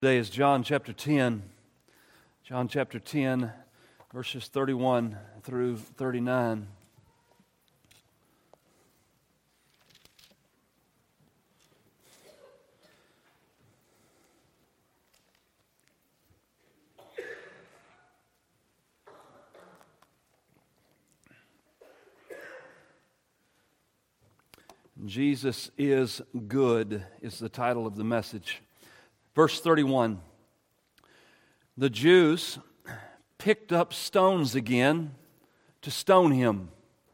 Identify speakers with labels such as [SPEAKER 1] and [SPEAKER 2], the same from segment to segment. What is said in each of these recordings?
[SPEAKER 1] Today is John chapter 10. John chapter 10, verses 31 through 39. Jesus is good is the title of the message. Verse 31, the Jews picked up stones again to stone him.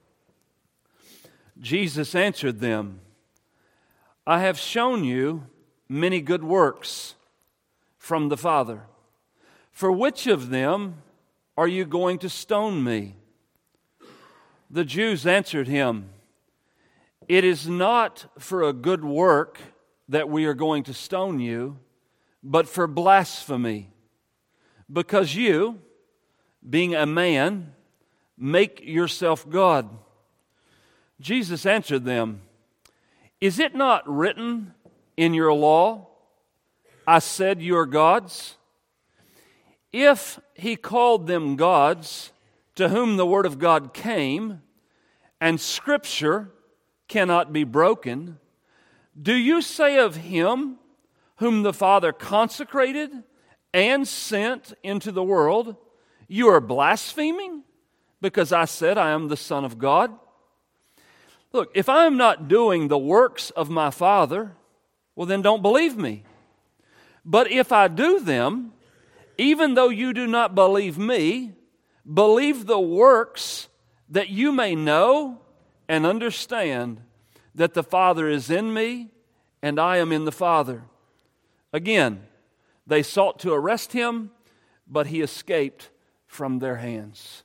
[SPEAKER 1] Jesus answered them, I have shown you many good works from the Father. For which of them are you going to stone me? The Jews answered him, it is not for a good work that we are going to stone you, but for blasphemy, because you, being a man, make yourself God. Jesus answered them, is it not written in your law, I said you are gods? If he called them gods, to whom the word of God came, and Scripture cannot be broken, do you say of him whom the Father consecrated and sent into the world, you are blaspheming because I said I am the Son of God? Look, if I am not doing the works of my Father, well then don't believe me. But if I do them, even though you do not believe me, believe the works, that you may know and understand that the Father is in me and I am in the Father. Again, they sought to arrest him, but he escaped from their hands.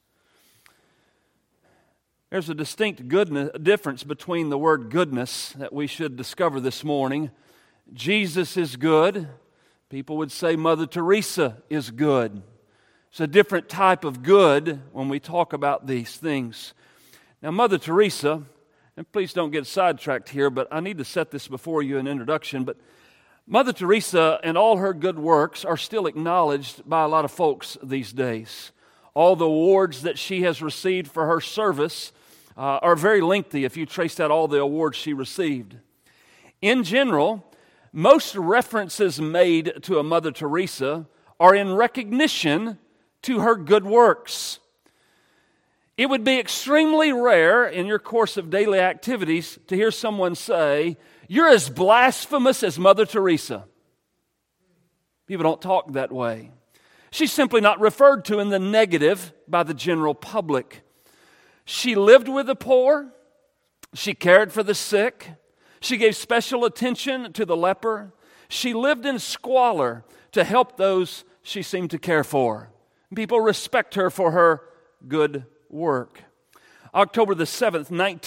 [SPEAKER 1] There's a distinct difference between the word goodness that we should discover this morning. Jesus is good. People would say Mother Teresa is good. It's a different type of good when we talk about these things. Now, Mother Teresa, and please don't get sidetracked here, but I need to set this before you in introduction, but Mother Teresa and all her good works are still acknowledged by a lot of folks these days. All the awards that she has received for her service are very lengthy if you trace out all the awards she received. In general, most references made to a Mother Teresa are in recognition to her good works. It would be extremely rare in your course of daily activities to hear someone say, you're as blasphemous as Mother Teresa. People don't talk that way. She's simply not referred to in the negative by the general public. She lived with the poor. She cared for the sick. She gave special attention to the leper. She lived in squalor to help those she seemed to care for. People respect her for her good work. October the 7th,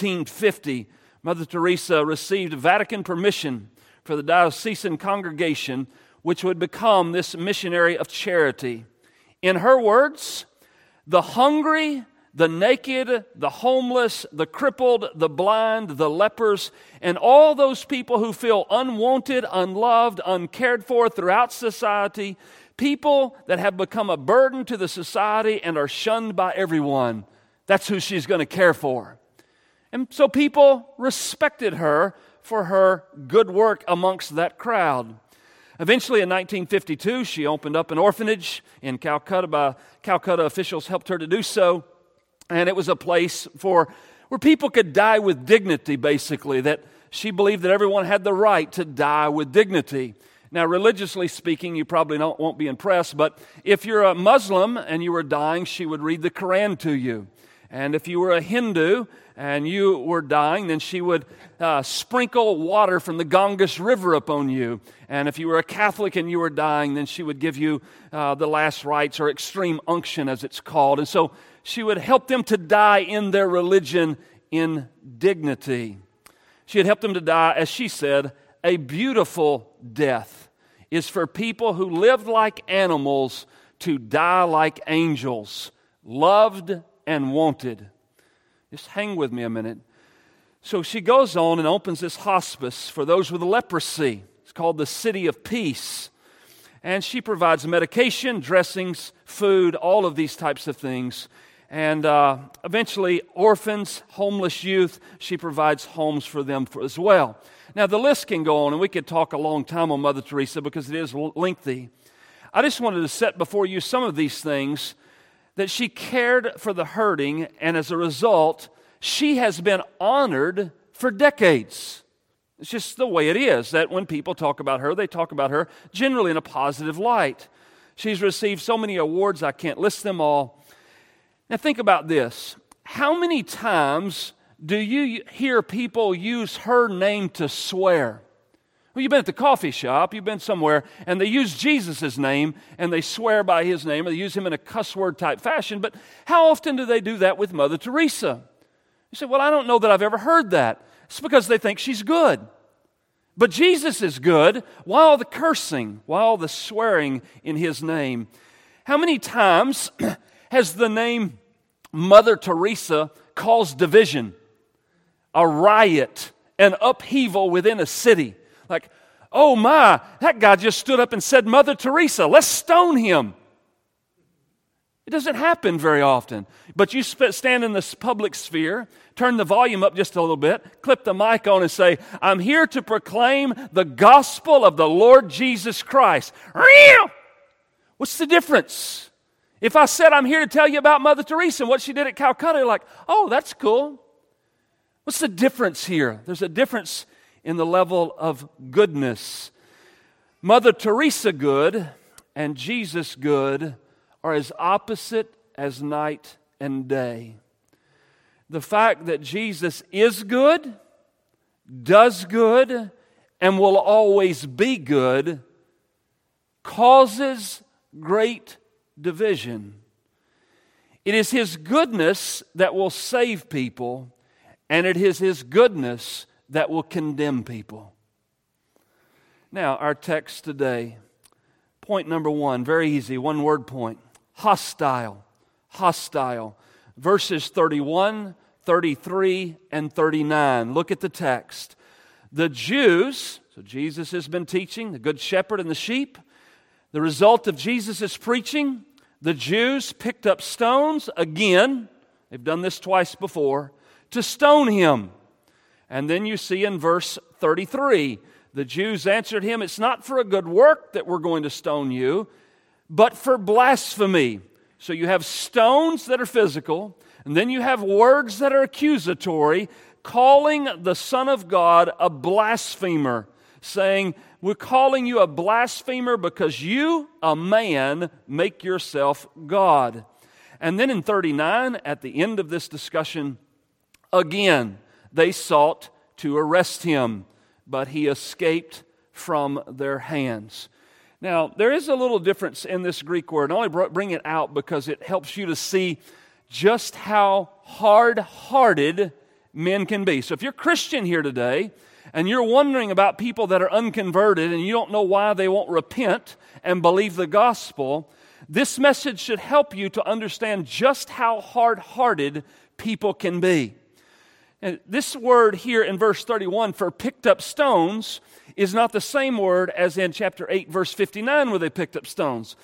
[SPEAKER 1] 1950, Mother Teresa received Vatican permission for the diocesan congregation, which would become this missionary of charity. In her words, the hungry, the naked, the homeless, the crippled, the blind, the lepers, and all those people who feel unwanted, unloved, uncared for throughout society, people that have become a burden to the society and are shunned by everyone. That's who she's going to care for. And so people respected her for her good work amongst that crowd. Eventually in 1952, she opened up an orphanage in Calcutta. Calcutta officials helped her to do so. And it was a place where people could die with dignity, basically, that she believed that everyone had the right to die with dignity. Now, religiously speaking, you probably won't be impressed, but if you're a Muslim and you were dying, she would read the Quran to you. And if you were a Hindu and you were dying, then she would sprinkle water from the Ganges River upon you. And if you were a Catholic and you were dying, then she would give you the last rites, or extreme unction as it's called. And so she would help them to die in their religion in dignity. She had helped them to die, as she said, a beautiful death is for people who lived like animals to die like angels, loved and wanted. Just hang with me a minute. So she goes on and opens this hospice for those with leprosy. It's called the City of Peace. And she provides medication, dressings, food, all of these types of things. And eventually, orphans, homeless youth, she provides homes for them as well. Now, the list can go on, and we could talk a long time on Mother Teresa because it is lengthy. I just wanted to set before you some of these things that she cared for the hurting, and as a result, she has been honored for decades. It's just the way it is, that when people talk about her, they talk about her generally in a positive light. She's received so many awards, I can't list them all. Now think about this. How many times do you hear people use her name to swear? Well, you've been at the coffee shop, you've been somewhere, and they use Jesus' name, and they swear by his name, or they use him in a cuss word type fashion, but how often do they do that with Mother Teresa? You say, well, I don't know that I've ever heard that. It's because they think she's good. But Jesus is good. Why all the cursing? Why all the swearing in his name? How many times has the name Mother Teresa caused division, a riot, an upheaval within a city? Like, oh my, that guy just stood up and said Mother Teresa, let's stone him. It doesn't happen very often. But you stand in this public sphere, turn the volume up just a little bit, clip the mic on and say, I'm here to proclaim the gospel of the Lord Jesus Christ. What's the difference? If I said I'm here to tell you about Mother Teresa and what she did at Calcutta, you're like, oh, that's cool. What's the difference here? There's a difference in the level of goodness. Mother Teresa good and Jesus good are as opposite as night and day. The fact that Jesus is good, does good, and will always be good causes great division. It is his goodness that will save people, and it is his goodness that will condemn people. Now, our text today, point number 1, very easy, one word point. Hostile. Hostile. Verses 31, 33, and 39. Look at the text. The Jews, so Jesus has been teaching, the good shepherd and the sheep. The result of Jesus' preaching, the Jews picked up stones again, they've done this twice before, to stone him. And then you see in verse 33, the Jews answered him, it's not for a good work that we're going to stone you, but for blasphemy. So you have stones that are physical, and then you have words that are accusatory, calling the Son of God a blasphemer, saying, we're calling you a blasphemer because you, a man, make yourself God. And then in 39, at the end of this discussion, again, they sought to arrest him, but he escaped from their hands. Now, there is a little difference in this Greek word. I only bring it out because it helps you to see just how hard-hearted men can be. So if you're Christian here today, and you're wondering about people that are unconverted, and you don't know why they won't repent and believe the gospel, this message should help you to understand just how hard-hearted people can be. And this word here in verse 31 for picked up stones is not the same word as in chapter 8, verse 59, where they picked up stones.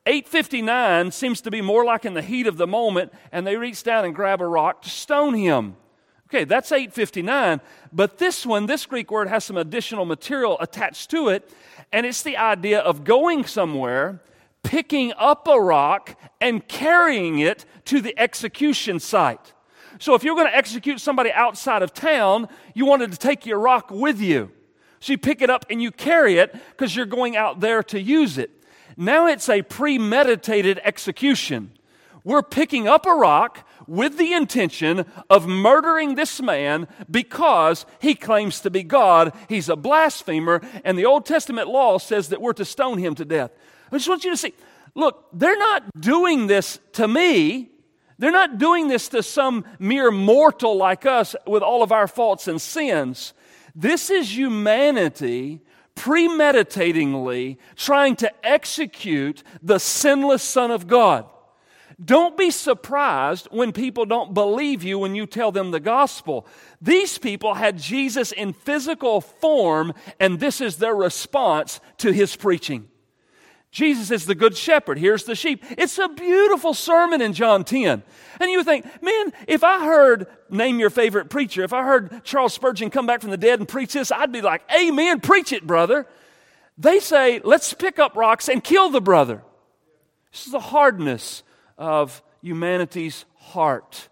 [SPEAKER 1] 8:59 seems to be more like in the heat of the moment, and they reach down and grab a rock to stone him. Okay, that's 8:59, but this one, this Greek word has some additional material attached to it, and it's the idea of going somewhere, picking up a rock, and carrying it to the execution site. So if you're going to execute somebody outside of town, you wanted to take your rock with you. So you pick it up and you carry it because you're going out there to use it. Now it's a premeditated execution. We're picking up a rock with the intention of murdering this man because he claims to be God. He's a blasphemer, and the Old Testament law says that we're to stone him to death. I just want you to see, look, they're not doing this to me. They're not doing this to some mere mortal like us with all of our faults and sins. This is humanity premeditatingly trying to execute the sinless Son of God. Don't be surprised when people don't believe you when you tell them the gospel. These people had Jesus in physical form, and this is their response to his preaching. Jesus is the good shepherd. Here's the sheep. It's a beautiful sermon in John 10. And you would think, man, if I heard, name your favorite preacher, if I heard Charles Spurgeon come back from the dead and preach this, I'd be like, amen, preach it, brother. They say, let's pick up rocks and kill the brother. This is the hardness of humanity's heart.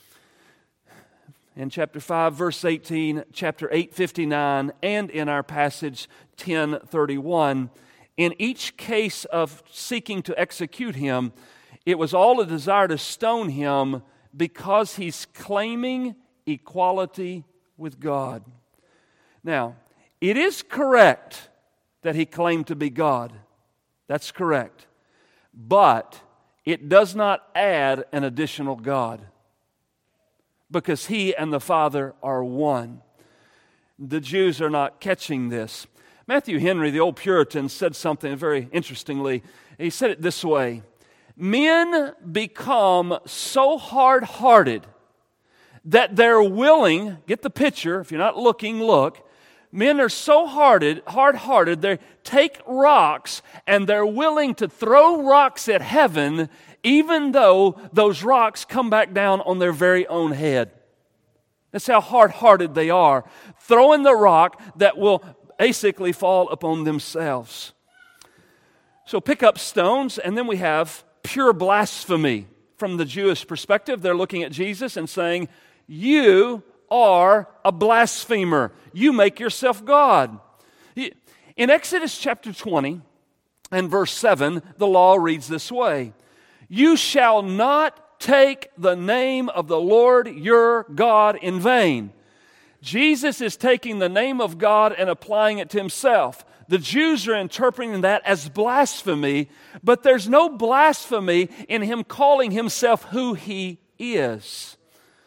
[SPEAKER 1] In chapter 5, verse 18, chapter 8:59, and in our passage 10:31, in each case of seeking to execute him, it was all a desire to stone him because he's claiming equality with God. Now, it is correct that he claimed to be God. That's correct. But it does not add an additional God, because he and the Father are one. The Jews are not catching this. Matthew Henry, the old Puritan, said something very interestingly. He said it this way: men become so hard-hearted that they're willing, get the picture, if you're not looking, look. Men are so hard-hearted, they take rocks and they're willing to throw rocks at heaven even though those rocks come back down on their very own head. That's how hard-hearted they are, throwing the rock that will basically fall upon themselves. So pick up stones, and then we have pure blasphemy. From the Jewish perspective, they're looking at Jesus and saying, you are a blasphemer. You make yourself God. In Exodus chapter 20 and verse 7, the law reads this way: you shall not take the name of the Lord your God in vain. Jesus is taking the name of God and applying it to himself. The Jews are interpreting that as blasphemy, but there's no blasphemy in him calling himself who he is.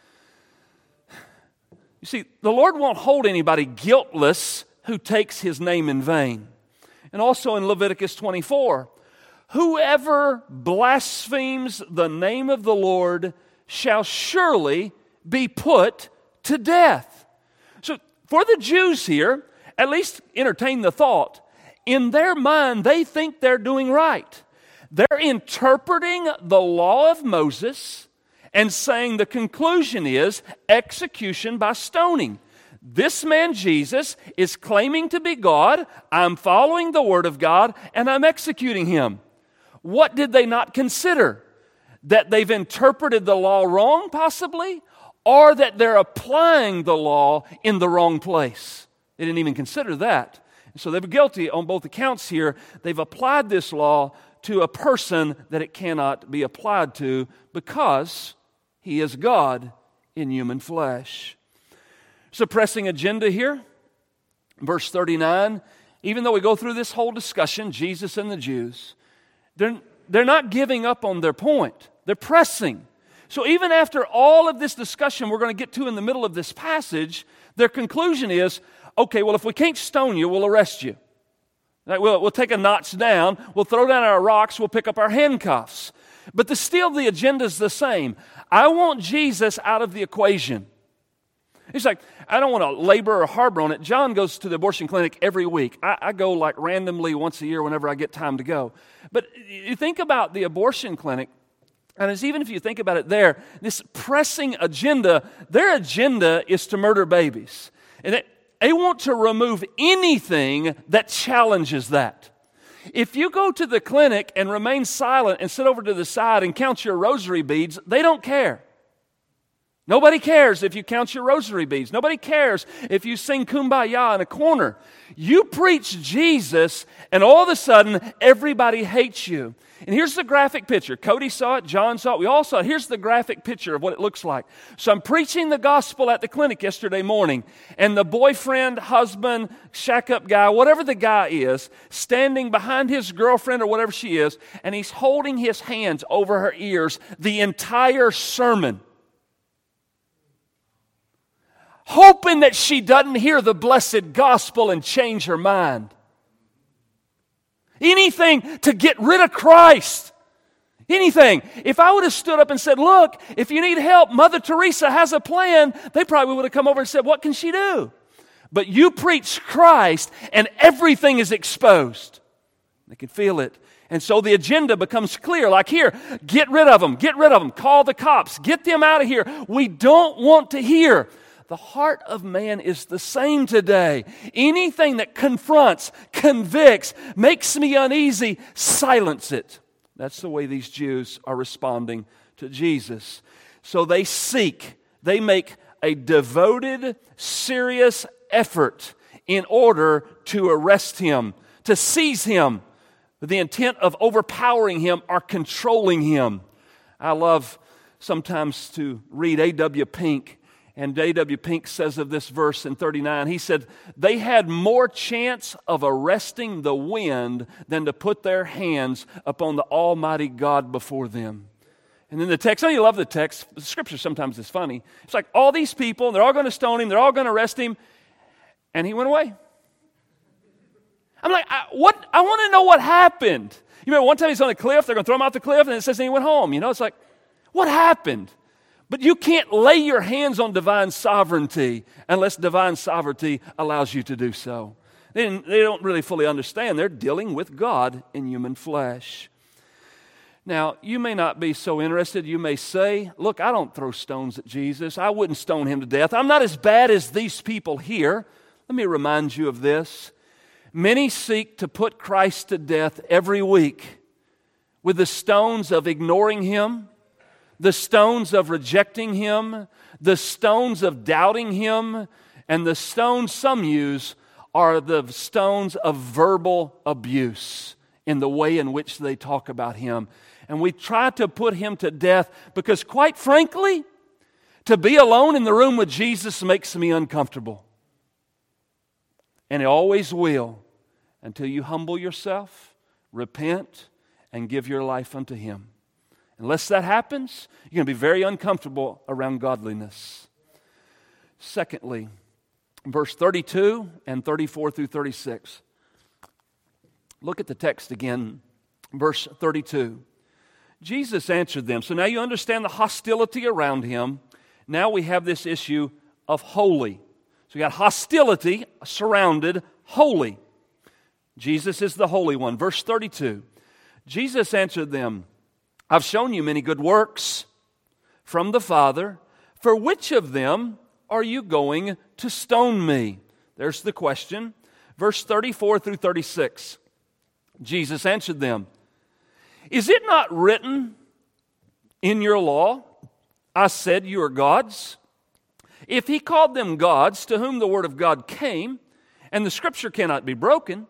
[SPEAKER 1] You see, the Lord won't hold anybody guiltless who takes his name in vain. And also in Leviticus 24, whoever blasphemes the name of the Lord shall surely be put to death. So for the Jews here, at least entertain the thought, in their mind they think they're doing right. They're interpreting the law of Moses and saying the conclusion is execution by stoning. This man Jesus is claiming to be God. I'm following the word of God and I'm executing him. What did they not consider? That they've interpreted the law wrong, possibly, or that they're applying the law in the wrong place. They didn't even consider that. So they were guilty on both accounts here. They've applied this law to a person that it cannot be applied to because he is God in human flesh. There's a pressing agenda here. Verse 39, even though we go through this whole discussion, Jesus and the Jews, they're not giving up on their point. They're pressing. So even after all of this discussion we're going to get to in the middle of this passage, their conclusion is, okay, well, if we can't stone you, we'll arrest you. We'll take a notch down, we'll throw down our rocks, we'll pick up our handcuffs. But still the agenda is the same. I want Jesus out of the equation. It's like, I don't want to labor or harbor on it. John goes to the abortion clinic every week. I go like randomly once a year whenever I get time to go. But you think about the abortion clinic, and even if you think about it there, this pressing agenda, their agenda is to murder babies. And they want to remove anything that challenges that. If you go to the clinic and remain silent and sit over to the side and count your rosary beads, they don't care. Nobody cares if you count your rosary beads. Nobody cares if you sing Kumbaya in a corner. You preach Jesus, and all of a sudden, everybody hates you. And here's the graphic picture. Cody saw it, John saw it, we all saw it. Here's the graphic picture of what it looks like. So I'm preaching the gospel at the clinic yesterday morning, and the boyfriend, husband, shack-up guy, whatever the guy is, standing behind his girlfriend or whatever she is, and he's holding his hands over her ears the entire sermon, hoping that she doesn't hear the blessed gospel and change her mind. Anything to get rid of Christ. Anything. If I would have stood up and said, look, if you need help, Mother Teresa has a plan, they probably would have come over and said, what can she do? But you preach Christ and everything is exposed. They can feel it. And so the agenda becomes clear, like here, get rid of them, call the cops, get them out of here. We don't want to hear. The heart of man is the same today. Anything that confronts, convicts, makes me uneasy, silence it. That's the way these Jews are responding to Jesus. So they make a devoted, serious effort in order to arrest him, to seize him, with the intent of overpowering him or controlling him. I love sometimes to read A.W. Pink, and A.W. Pink says of this verse in 39, he said, they had more chance of arresting the wind than to put their hands upon the Almighty God before them. And then the text, I love the text, the scripture sometimes is funny. It's like all these people, they're all going to stone him, they're all going to arrest him, and he went away. I'm like, I want to know what happened. You remember one time he's on a cliff, they're going to throw him off the cliff, and it says he went home. It's like, what happened? But you can't lay your hands on divine sovereignty unless divine sovereignty allows you to do so. They don't really fully understand. They're dealing with God in human flesh. Now, you may not be so interested. You may say, look, I don't throw stones at Jesus. I wouldn't stone him to death. I'm not as bad as these people here. Let me remind you of this. Many seek to put Christ to death every week with the stones of ignoring him, the stones of rejecting him, the stones of doubting him, and the stones some use are the stones of verbal abuse in the way in which they talk about him. And we try to put him to death because, quite frankly, to be alone in the room with Jesus makes me uncomfortable. And it always will, until you humble yourself, repent, and give your life unto him. Unless that happens, you're going to be very uncomfortable around godliness. Secondly, verse 32 and 34 through 36. Look at the text again, verse 32. Jesus answered them. So now you understand the hostility around him. Now we have this issue of holy. So we got hostility surrounded, holy. Jesus is the Holy One. Verse 32. Jesus answered them, I've shown you many good works from the Father. For which of them are you going to stone me? There's the question. Verse 34 through 36. Jesus answered them, Is it not written in your law, I said you are gods? If he called them gods, to whom the word of God came, and the scripture cannot be broken,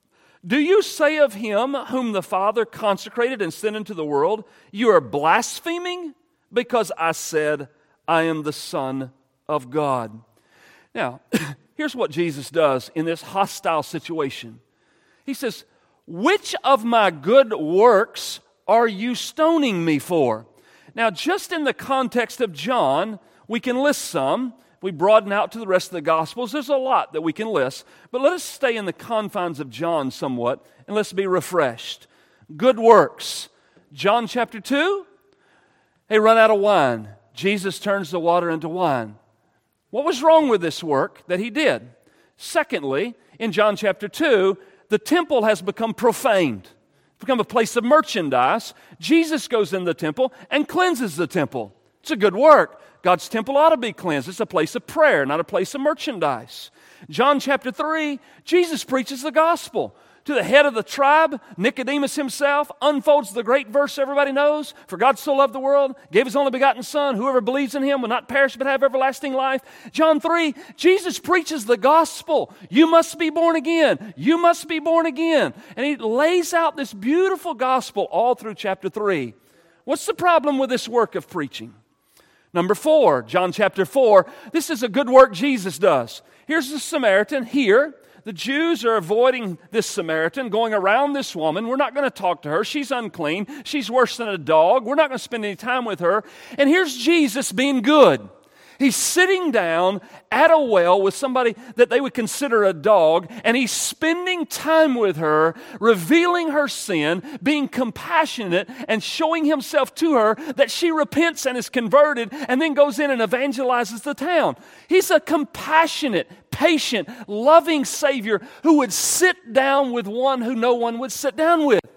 [SPEAKER 1] do you say of him whom the Father consecrated and sent into the world, you are blaspheming because I said, I am the Son of God? Now, here's what Jesus does in this hostile situation. He says, which of my good works are you stoning me for? Now, just in the context of John, we can list some. We broaden out to the rest of the Gospels. There's a lot that we can list. But let us stay in the confines of John somewhat, and let's be refreshed. Good works. John chapter 2, they run out of wine. Jesus turns the water into wine. What was wrong with this work that he did? Secondly, in John chapter 2, the temple has become profaned. It's become a place of merchandise. Jesus goes in the temple and cleanses the temple. It's a good work. God's temple ought to be cleansed. It's a place of prayer, not a place of merchandise. John chapter 3, Jesus preaches the gospel to the head of the tribe. Nicodemus himself unfolds the great verse everybody knows. For God so loved the world, gave his only begotten Son. Whoever believes in him will not perish but have everlasting life. John 3, Jesus preaches the gospel. You must be born again. You must be born again. And he lays out this beautiful gospel all through chapter 3. What's the problem with this work of preaching? Number 4, John chapter 4, this is a good work Jesus does. Here's the Samaritan here. The Jews are avoiding this Samaritan, going around this woman. We're not going to talk to her. She's unclean. She's worse than a dog. We're not going to spend any time with her. And here's Jesus being good. He's sitting down at a well with somebody that they would consider a dog, and he's spending time with her, revealing her sin, being compassionate, and showing himself to her that she repents and is converted, and then goes in and evangelizes the town. He's a compassionate, patient, loving Savior who would sit down with one who no one would sit down with.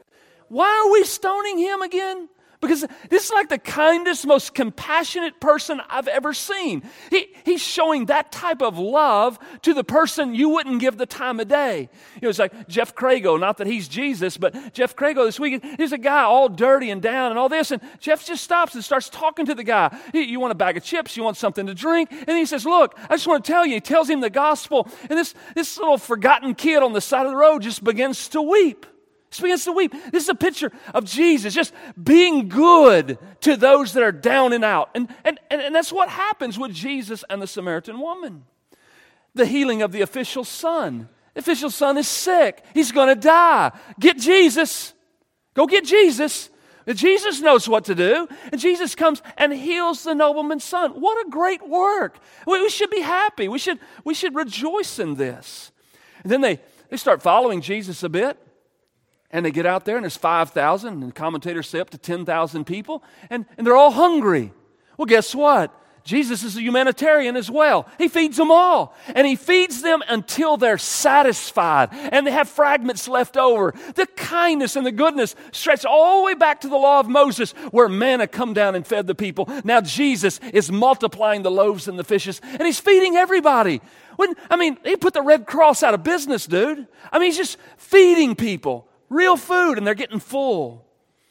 [SPEAKER 1] why are we stoning him again? Because this is like the kindest, most compassionate person I've ever seen. He's showing that type of love to the person you wouldn't give the time of day. It's like Jeff Crago, not that he's Jesus, but Jeff Crago this weekend, he's a guy all dirty and down and all this, and Jeff just stops and starts talking to the guy. You want a bag of chips, you want something to drink, and he says, look, I just want to tell you, he tells him the gospel, and this little forgotten kid on the side of the road just begins to weep. Just begins to weep. This is a picture of Jesus just being good to those that are down and out. And that's what happens with Jesus and the Samaritan woman. The healing of the official son. The official son is sick. He's going to die. Get Jesus. Go get Jesus. And Jesus knows what to do. And Jesus comes and heals the nobleman's son. What a great work. We should be happy. We should rejoice in this. And then they start following Jesus a bit. And they get out there, and there's 5,000, and commentators say up to 10,000 people, and they're all hungry. Well, guess what? Jesus is a humanitarian as well. He feeds them all, and he feeds them until they're satisfied, and they have fragments left over. The kindness and the goodness stretch all the way back to the law of Moses, where manna come down and fed the people. Now Jesus is multiplying the loaves and the fishes, and he's feeding everybody. He put the Red Cross out of business, dude. He's just feeding people. Real food, and they're getting full.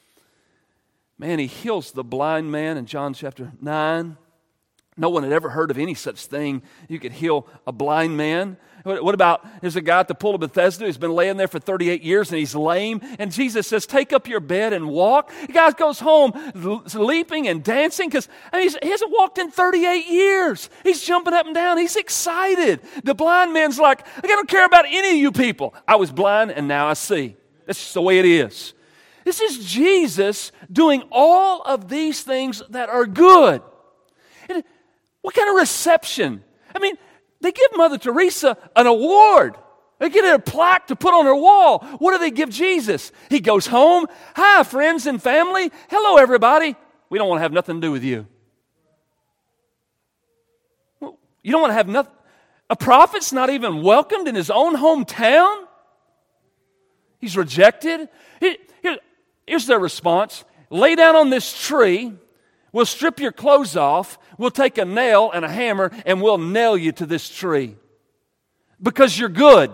[SPEAKER 1] Man, he heals the blind man in John chapter 9. No one had ever heard of any such thing. You could heal a blind man. What about, there's a guy at the pool of Bethesda who's been laying there for 38 years and he's lame. And Jesus says, take up your bed and walk. The guy goes home leaping and dancing because he hasn't walked in 38 years. He's jumping up and down. He's excited. The blind man's like, I don't care about any of you people. I was blind and now I see. That's just the way it is. This is Jesus doing all of these things that are good. And what kind of reception? They give Mother Teresa an award. They get a plaque to put on her wall. What do they give Jesus? He goes home. Hi, friends and family. Hello, everybody. We don't want to have nothing to do with you. You don't want to have nothing. A prophet's not even welcomed in his own hometown. He's rejected. Here's their response. Lay down on this tree. We'll strip your clothes off. We'll take a nail and a hammer and we'll nail you to this tree. Because you're good.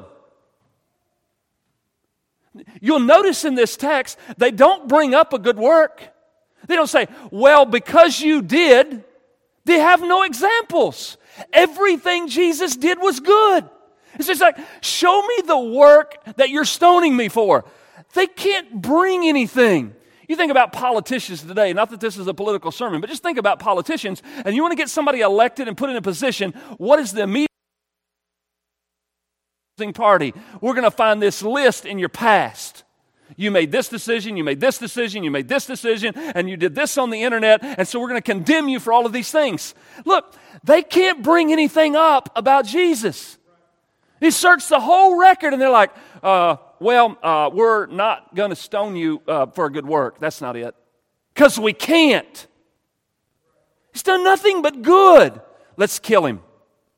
[SPEAKER 1] You'll notice in this text, they don't bring up a good work. They don't say, well, because you did. They have no examples. Everything Jesus did was good. It's just like, show me the work that you're stoning me for. They can't bring anything. You think about politicians today, not that this is a political sermon, but just think about politicians, and you want to get somebody elected and put in a position, what is the immediate party? We're going to find this list in your past. You made this decision, you made this decision, you made this decision, and you did this on the internet, and so we're going to condemn you for all of these things. Look, they can't bring anything up about Jesus. He searched the whole record, and they're like, we're not going to stone you for a good work. That's not it. Because we can't. He's done nothing but good. Let's kill him.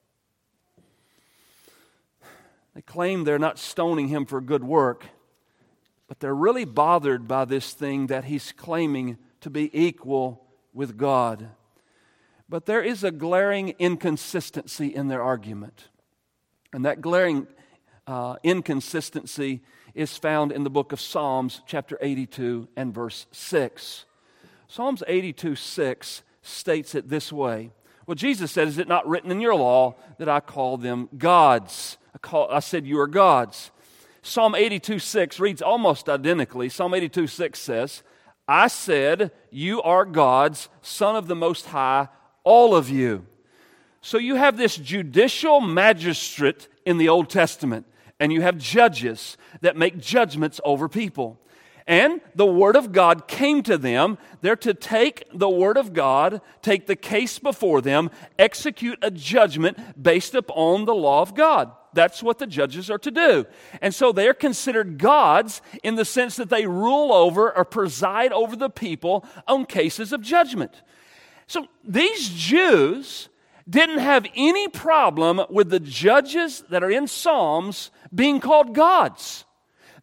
[SPEAKER 1] They claim they're not stoning him for good work, but they're really bothered by this thing that he's claiming to be equal with God. But there is a glaring inconsistency in their argument. And that glaring inconsistency is found in the book of Psalms, chapter 82 and verse 6. Psalms 82:6 states it this way. Well, Jesus said, is it not written in your law that I call them gods? I said you are gods. Psalm 82:6 reads almost identically. Psalm 82:6 says, I said you are gods, Son of the Most High, all of you. So you have this judicial magistrate in the Old Testament, and you have judges that make judgments over people. And the Word of God came to them. They're to take the Word of God, take the case before them, execute a judgment based upon the law of God. That's what the judges are to do. And so they're considered gods in the sense that they rule over or preside over the people on cases of judgment. So these Jews didn't have any problem with the judges that are in Psalms being called gods.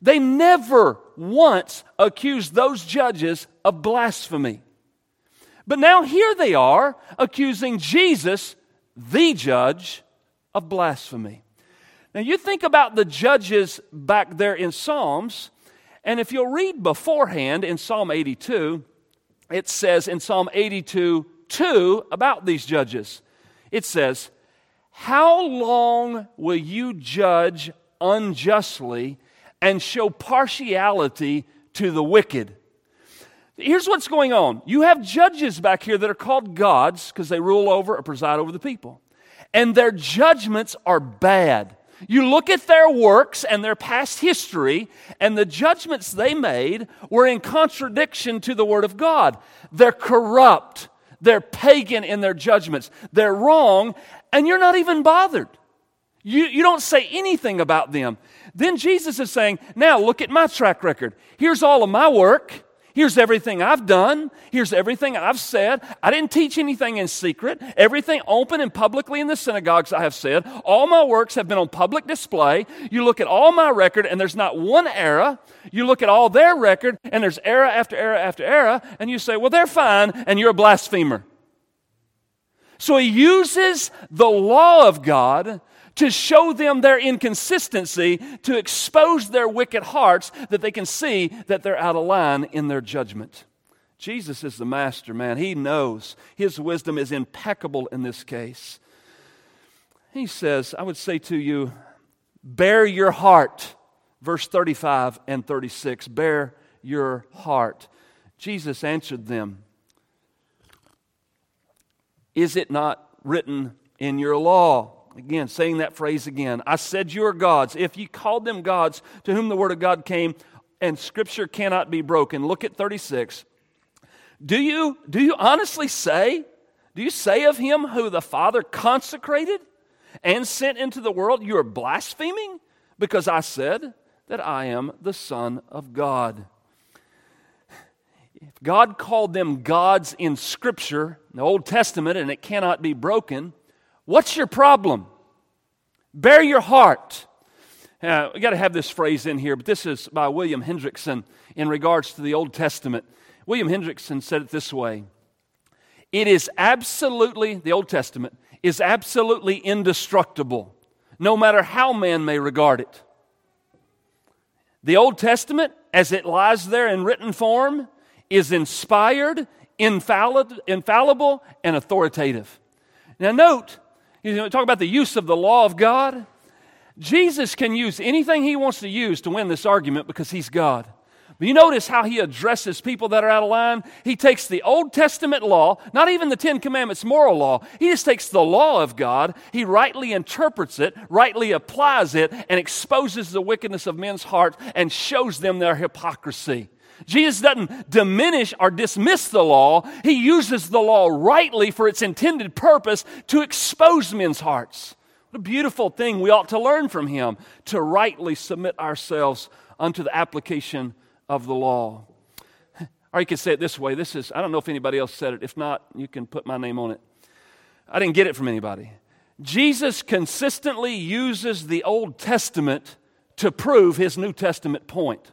[SPEAKER 1] They never once accused those judges of blasphemy. But now here they are accusing Jesus, the judge, of blasphemy. Now you think about the judges back there in Psalms, and if you'll read beforehand in Psalm 82, it says in Psalm 82:2 about these judges. It says, "How long will you judge unjustly and show partiality to the wicked?" Here's what's going on. You have judges back here that are called gods because they rule over or preside over the people. And their judgments are bad. You look at their works and their past history, and the judgments they made were in contradiction to the Word of God. They're corrupt. They're pagan in their judgments. They're wrong, and you're not even bothered. You don't say anything about them. Then Jesus is saying, now look at my track record. Here's all of my work. Here's everything I've done. Here's everything I've said. I didn't teach anything in secret. Everything open and publicly in the synagogues I have said. All my works have been on public display. You look at all my record and there's not one error. You look at all their record and there's error after error after error. And you say, well, they're fine and you're a blasphemer. So he uses the law of God to show them their inconsistency, to expose their wicked hearts, that they can see that they're out of line in their judgment. Jesus is the master, man. He knows. His wisdom is impeccable in this case. He says, I would say to you, bear your heart. Verse 35 and 36, bear your heart. Jesus answered them, is it not written in your law? Again, saying that phrase again. I said you are gods. If you called them gods to whom the word of God came and Scripture cannot be broken. Look at 36. Do you honestly say, do you say of him who the Father consecrated and sent into the world, you are blaspheming? Because I said that I am the Son of God. If God called them gods in Scripture, in the Old Testament, and it cannot be broken, what's your problem? Bear your heart. We got to have this phrase in here, but this is by William Hendrickson in regards to the Old Testament. William Hendrickson said it this way. It is absolutely, the Old Testament, is absolutely indestructible, no matter how man may regard it. The Old Testament, as it lies there in written form, is inspired, infallible, and authoritative. Now note, talk about the use of the law of God. Jesus can use anything he wants to use to win this argument because he's God. But you notice how he addresses people that are out of line? He takes the Old Testament law, not even the Ten Commandments moral law. He just takes the law of God, he rightly interprets it, rightly applies it, and exposes the wickedness of men's hearts and shows them their hypocrisy. Jesus doesn't diminish or dismiss the law. He uses the law rightly for its intended purpose to expose men's hearts. What a beautiful thing we ought to learn from him, to rightly submit ourselves unto the application of the law. Or you could say it this way. I don't know if anybody else said it. If not, you can put my name on it. I didn't get it from anybody. Jesus consistently uses the Old Testament to prove his New Testament point.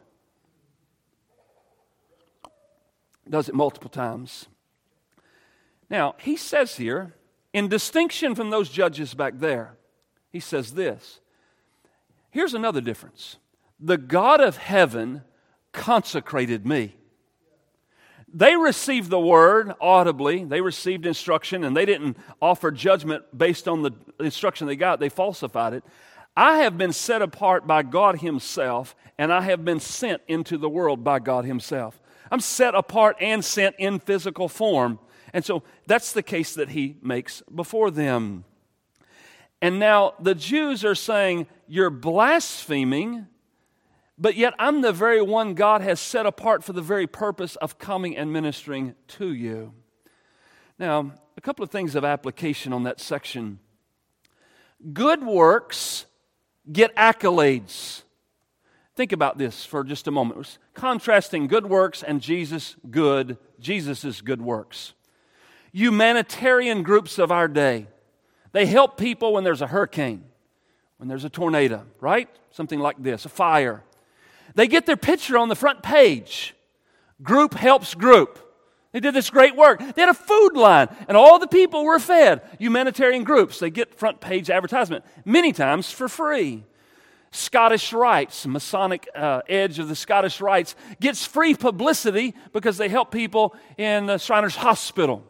[SPEAKER 1] Does it multiple times. Now, he says here, in distinction from those judges back there, he says this. Here's another difference. The God of heaven consecrated me. They received the word audibly. They received instruction, and they didn't offer judgment based on the instruction they got. They falsified it. I have been set apart by God himself, and I have been sent into the world by God himself. I'm set apart and sent in physical form. And so that's the case that he makes before them. And now the Jews are saying, you're blaspheming, but yet I'm the very one God has set apart for the very purpose of coming and ministering to you. Now, a couple of things of application on that section. Good works get accolades. Think about this for just a moment. Contrasting good works and Jesus' good works. Humanitarian groups of our day, they help people when there's a hurricane, when there's a tornado, right? Something like this, a fire. They get their picture on the front page. Group helps group. They did this great work. They had a food line, and all the people were fed. Humanitarian groups, they get front page advertisement, many times for free. Scottish Rites, Masonic edge of the Scottish Rites, gets free publicity because they help people in Shriners Hospital.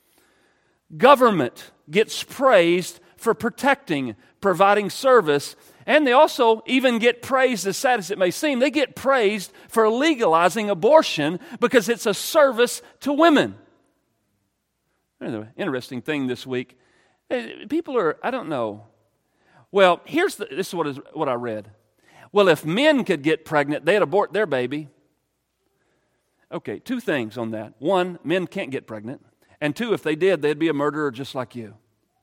[SPEAKER 1] Government gets praised for protecting, providing service, and they also even get praised, as sad as it may seem, they get praised for legalizing abortion because it's a service to women. Another interesting thing this week, people are, I don't know. Well, this is what I read. Well, if men could get pregnant, they'd abort their baby. Okay, two things on that. One, men can't get pregnant. And two, if they did, they'd be a murderer just like you.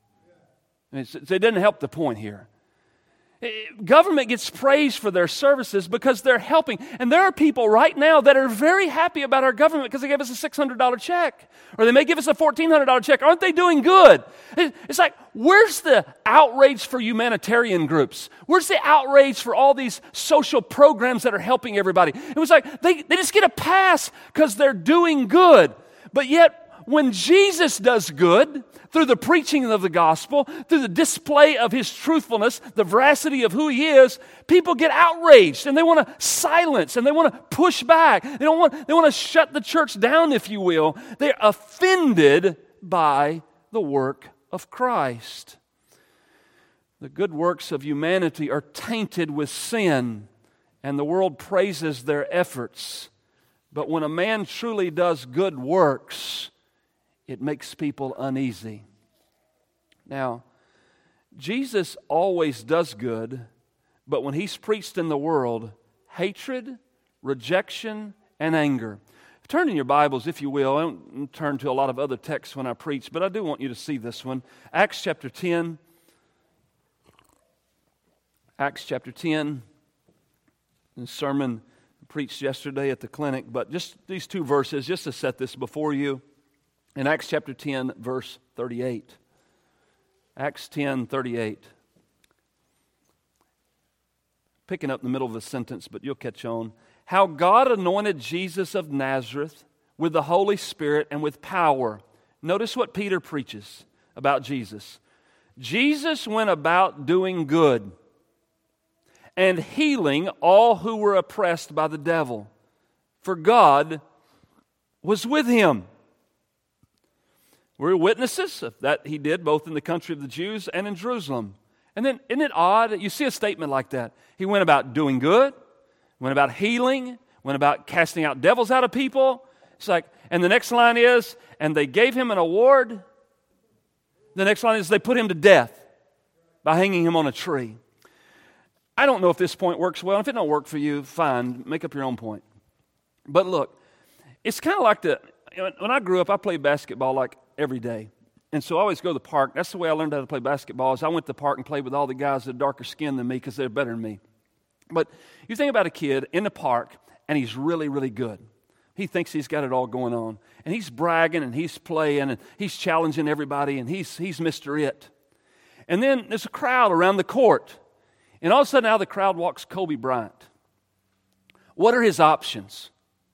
[SPEAKER 1] It doesn't help the point here. Government gets praised for their services because they're helping. And there are people right now that are very happy about our government because they give us a $600 check. Or they may give us a $1,400 check. Aren't they doing good? It's like, where's the outrage for humanitarian groups? Where's the outrage for all these social programs that are helping everybody? It was like, they just get a pass because they're doing good. But yet, when Jesus does good, through the preaching of the gospel, through the display of his truthfulness, the veracity of who he is, people get outraged and they want to silence and they want to push back. They want to shut the church down, if you will. They're offended by the work of Christ. The good works of humanity are tainted with sin, and the world praises their efforts. But when a man truly does good works, it makes people uneasy. Now, Jesus always does good, but when he's preached in the world, hatred, rejection, and anger. Turn in your Bibles, if you will. I don't turn to a lot of other texts when I preach, but I do want you to see this one. Acts chapter 10. Acts chapter 10. The sermon preached yesterday at the clinic, but just these two verses, just to set this before you. In Acts chapter 10, verse 38. Acts 10, 38. Picking up in the middle of the sentence, but you'll catch on. How God anointed Jesus of Nazareth with the Holy Spirit and with power. Notice what Peter preaches about Jesus. Jesus went about doing good and healing all who were oppressed by the devil, for God was with him. We're witnesses of that he did both in the country of the Jews and in Jerusalem. And then, isn't it odd? You see a statement like that. He went about doing good, went about healing, went about casting out devils out of people. It's like, and the next line is, and they gave him an award. The next line is, they put him to death by hanging him on a tree. I don't know if this point works well. If it don't work for you, fine, make up your own point. But look, it's kind of like when I grew up, I played basketball like every day. And so I always go to the park. That's the way I learned how to play basketball, is I went to the park and played with all the guys that are darker skinned than me because they're better than me. But you think about a kid in the park, and he's really, really good. He thinks he's got it all going on. And he's bragging, and he's playing, and he's challenging everybody, and he's Mr. It. And then there's a crowd around the court. And all of a sudden, out of the crowd walks Kobe Bryant. What are his options?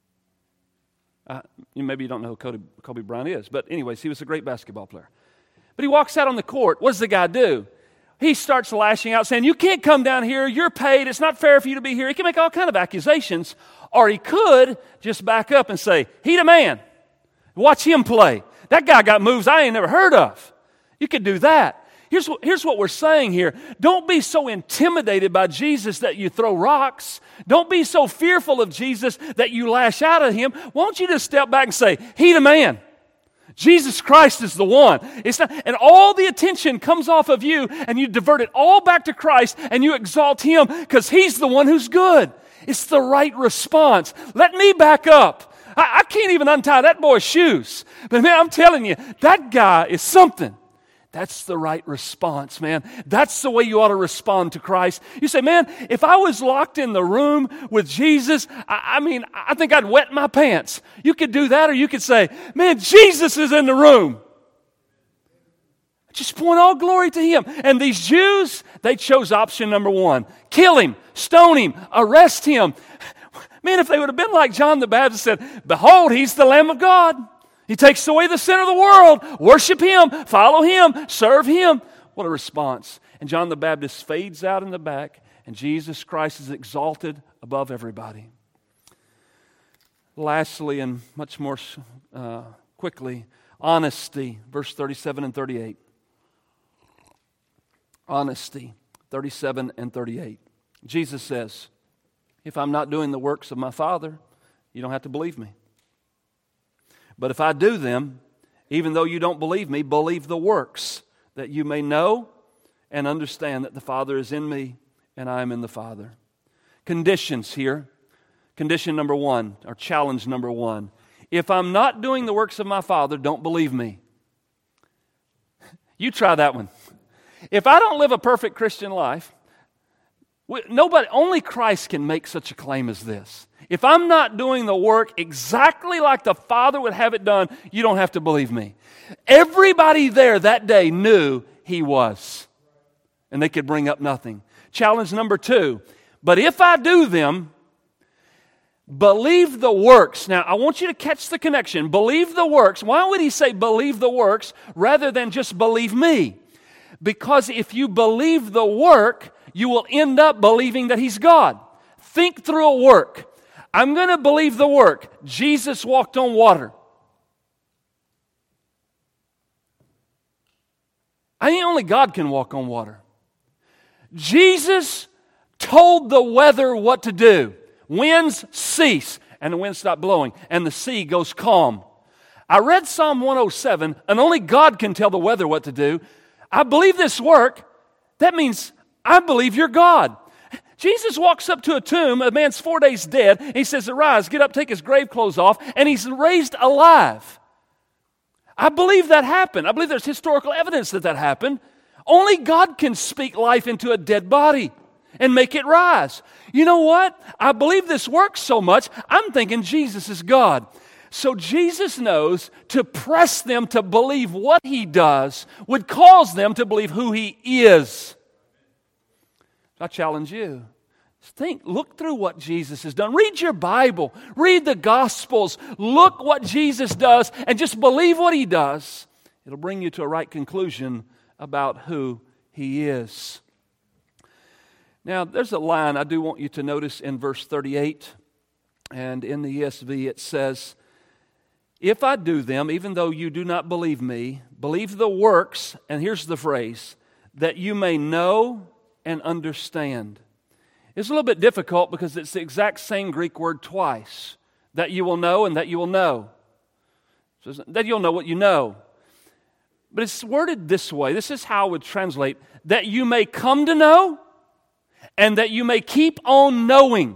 [SPEAKER 1] Maybe you don't know who Kobe Bryant is, but anyways, he was a great basketball player. But he walks out on the court. What does the guy do? He starts lashing out, saying, you can't come down here, you're paid, it's not fair for you to be here. He can make all kinds of accusations, or he could just back up and say, he the man. Watch him play. That guy got moves I ain't never heard of. You could do that. Here's what we're saying here. Don't be so intimidated by Jesus that you throw rocks. Don't be so fearful of Jesus that you lash out at him. Why don't you just step back and say, he the man. Jesus Christ is the one. It's not, and all the attention comes off of you, and you divert it all back to Christ, and you exalt him because he's the one who's good. It's the right response. Let me back up. I can't even untie that boy's shoes. But man, I'm telling you, that guy is something. That's the right response, man. That's the way you ought to respond to Christ. You say, man, if I was locked in the room with Jesus, I think I'd wet my pants. You could do that, or you could say, man, Jesus is in the room. Just point all glory to him. And these Jews, they chose option number one. Kill him, stone him, arrest him. Man, if they would have been like John the Baptist said, behold, he's the Lamb of God. He takes away the sin of the world. Worship him, follow him, serve him. What a response. And John the Baptist fades out in the back, and Jesus Christ is exalted above everybody. Lastly, and much more quickly, honesty, verse 37 and 38. Honesty, 37 and 38. Jesus says, if I'm not doing the works of my Father, you don't have to believe me. But if I do them, even though you don't believe me, believe the works, that you may know and understand that the Father is in me and I am in the Father. Conditions here. Condition number one, or challenge number one. If I'm not doing the works of my Father, don't believe me. You try that one. If I don't live a perfect Christian life, only Christ can make such a claim as this. If I'm not doing the work exactly like the Father would have it done, you don't have to believe me. Everybody there that day knew he was, and they could bring up nothing. Challenge number two, but if I do them, believe the works. Now, I want you to catch the connection. Believe the works. Why would he say believe the works rather than just believe me? Because if you believe the work, you will end up believing that he's God. Think through a work. I'm going to believe the work. Jesus walked on water. I think only God can walk on water. Jesus told the weather what to do. Winds cease, and the wind stopped blowing, and the sea goes calm. I read Psalm 107, and only God can tell the weather what to do. I believe this work. That means I believe you're God. Jesus walks up to a tomb, a man's 4 days dead, and he says, arise, get up, take his grave clothes off, and he's raised alive. I believe that happened. I believe there's historical evidence that happened. Only God can speak life into a dead body and make it rise. You know what? I believe this works so much, I'm thinking Jesus is God. So Jesus knows to press them to believe what he does would cause them to believe who he is. I challenge you. Look through what Jesus has done. Read your Bible. Read the Gospels. Look what Jesus does and just believe what he does. It'll bring you to a right conclusion about who he is. Now, there's a line I do want you to notice in verse 38, and in the ESV it says, if I do them, even though you do not believe me, believe the works, and here's the phrase, that you may know and understand. It's a little bit difficult because it's the exact same Greek word twice, that you will know and that you will know. So that you'll know what you know. But it's worded this way. This is how it would translate, that you may come to know and that you may keep on knowing.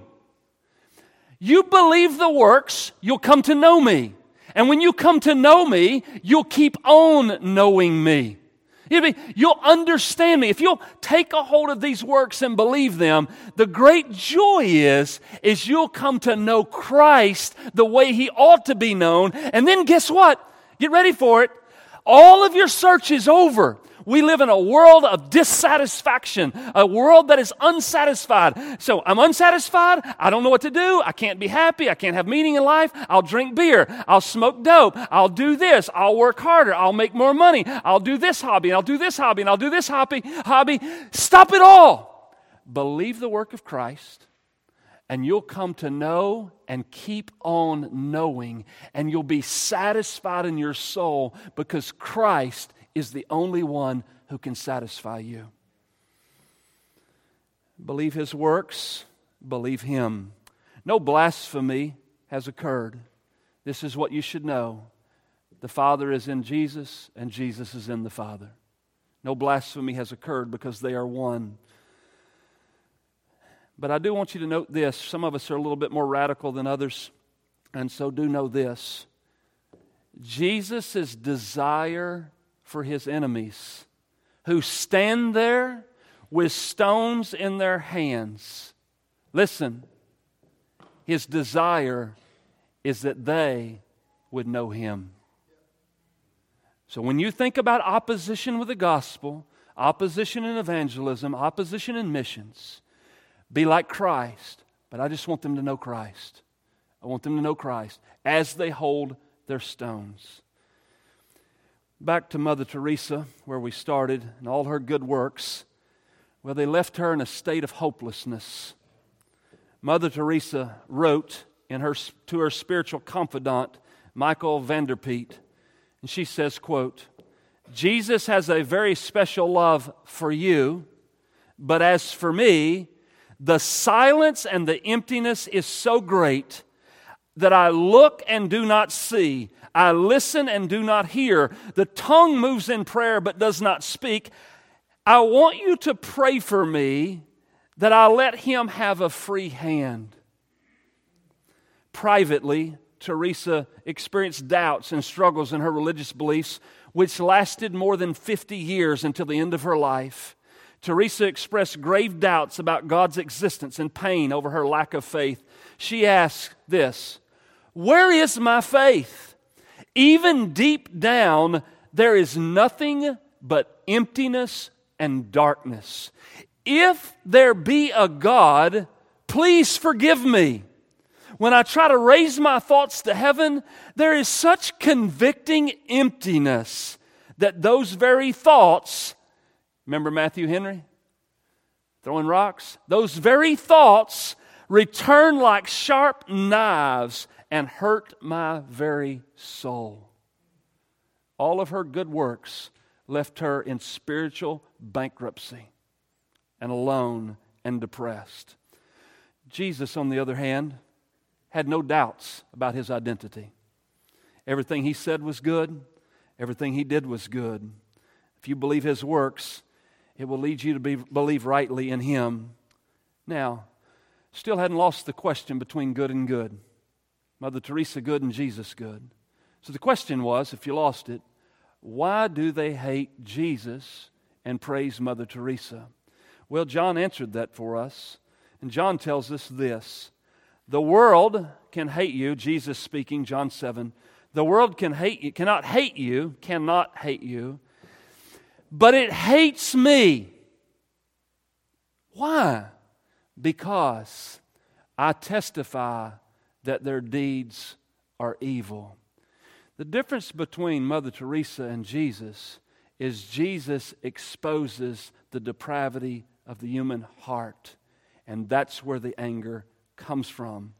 [SPEAKER 1] You believe the works, you'll come to know me. And when you come to know me, you'll keep on knowing me. You'll understand me. If you'll take a hold of these works and believe them, the great joy is you'll come to know Christ the way he ought to be known. And then guess what? Get ready for it. All of your search is over. We live in a world of dissatisfaction, a world that is unsatisfied. So I'm unsatisfied. I don't know what to do. I can't be happy. I can't have meaning in life. I'll drink beer. I'll smoke dope. I'll do this. I'll work harder. I'll make more money. I'll do this hobby. And I'll do this hobby. And I'll do this hobby. Stop it all. Believe the work of Christ, and you'll come to know and keep on knowing, and you'll be satisfied in your soul because Christ is the only one who can satisfy you. Believe his works, believe him. No blasphemy has occurred. This is what you should know. The Father is in Jesus, and Jesus is in the Father. No blasphemy has occurred because they are one. But I do want you to note this. Some of us are a little bit more radical than others, and so do know this. Jesus' desire for his enemies who stand there with stones in their hands. Listen, his desire is that they would know him. So when you think about opposition with the gospel, opposition in evangelism, opposition in missions, be like Christ. but I just want them to know Christ. I want them to know Christ as they hold their stones. Back to Mother Teresa, where we started, and all her good works. Well, they left her in a state of hopelessness. Mother Teresa wrote to her spiritual confidant, Michael Vanderpeet, and she says, quote, "Jesus has a very special love for you, but as for me, the silence and the emptiness is so great that I look and do not see. I listen and do not hear. The tongue moves in prayer but does not speak. I want you to pray for me that I let Him have a free hand." Privately, Teresa experienced doubts and struggles in her religious beliefs, which lasted more than 50 years until the end of her life. Teresa expressed grave doubts about God's existence and pain over her lack of faith. She asked this, "Where is my faith? Even deep down, there is nothing but emptiness and darkness. If there be a God, please forgive me. When I try to raise my thoughts to heaven, there is such convicting emptiness that those very thoughts," remember Matthew Henry? Throwing rocks? "Those very thoughts return like sharp knives and hurt my very soul." All of her good works left her in spiritual bankruptcy and alone and depressed. Jesus, on the other hand, had no doubts about His identity. Everything He said was good. Everything He did was good. If you believe His works, it will lead you to believe rightly in Him. Now, still hadn't lost the question between good and good. Mother Teresa good and Jesus good. So the question was, if you lost it, why do they hate Jesus and praise Mother Teresa? Well, John answered that for us. And John tells us this: the world can hate you, Jesus speaking, John 7. The world can hate you, cannot hate you, but it hates me. Why? Because I testify that their deeds are evil. The difference between Mother Teresa and Jesus is Jesus exposes the depravity of the human heart, and that's where the anger comes from.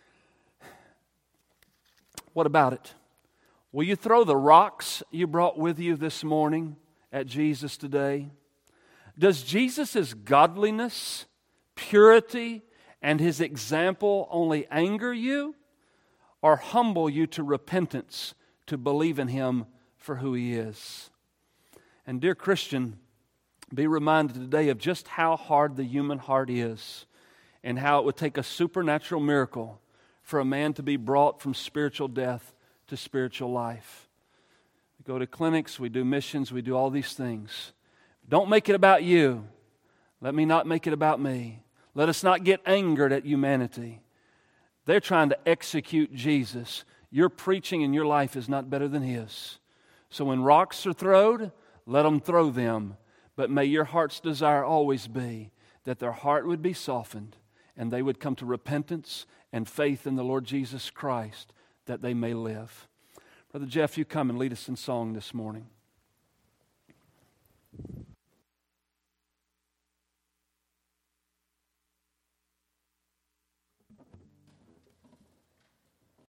[SPEAKER 1] What about it? Will you throw the rocks you brought with you this morning at Jesus today? Does Jesus' godliness, purity, and His example only anger you or humble you to repentance to believe in Him for who He is? And dear Christian, be reminded today of just how hard the human heart is and how it would take a supernatural miracle for a man to be brought from spiritual death to spiritual life. We go to clinics, we do missions, we do all these things. Don't make it about you. Let me not make it about me. Let us not get angered at humanity. They're trying to execute Jesus. Your preaching and your life is not better than His. So when rocks are thrown, let them throw them. But may your heart's desire always be that their heart would be softened and they would come to repentance and faith in the Lord Jesus Christ, that they may live. Brother Jeff, you come and lead us in song this morning.